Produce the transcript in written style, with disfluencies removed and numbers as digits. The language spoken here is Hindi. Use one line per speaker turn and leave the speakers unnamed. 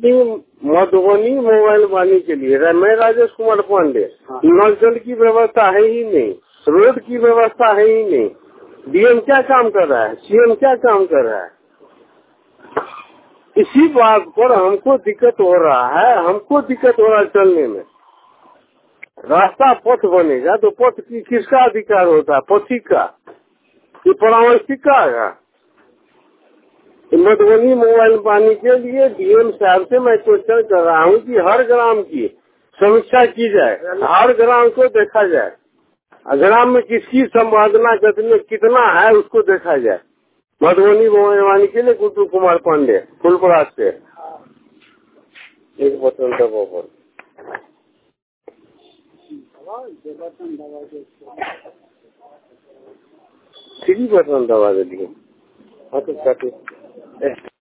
मधुबनी मोबाइल वाणी के लिए मैं राजेश कुमार पांडे। नल जल की व्यवस्था है ही नहीं, रोड की व्यवस्था है ही नहीं। डीएम क्या काम कर रहा है, सीएम क्या काम कर रहा है? इसी बात पर हमको दिक्कत हो रहा है, चलने में। रास्ता पथ बनेगा तो पथ की किसका अधिकार होता है? पथिक का, ये परामर्शिक का है। मधुबनी मोबाइल पानी के लिए डीएम साहब से मैं क्वेश्चन कर रहा हूँ कि हर ग्राम की समीक्षा की जाए, हर ग्राम को देखा जाए, ग्राम में किसकी संपादना कितना है उसको देखा जाए। मधुबनी मोबाइल पानी के लिए गुड्डू कुमार पांडे, फुलपराग से। एक बटन दबाओ, 3 बटन दबा दीजिए। हाँ तो